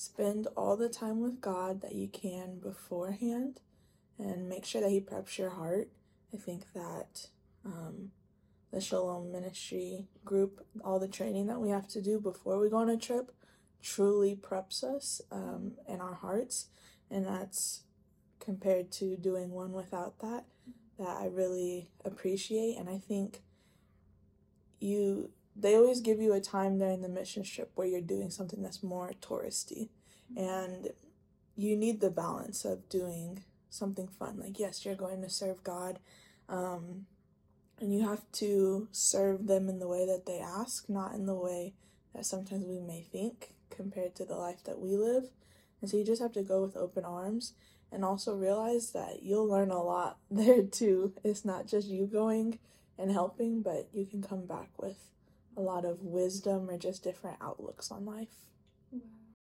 spend all the time with God that you can beforehand and make sure that He preps your heart. I think that the Shalom Ministry group, all the training that we have to do before we go on a trip, truly preps us in our hearts, and that's compared to doing one without that I really appreciate. And I think they always give you a time during the mission trip where you're doing something that's more touristy, and you need the balance of doing something fun. Like, yes, you're going to serve God, and you have to serve them in the way that they ask, not in the way that sometimes we may think compared to the life that we live. And so you just have to go with open arms, and also realize that you'll learn a lot there too. It's not just you going and helping, but you can come back with a lot of wisdom or just different outlooks on life.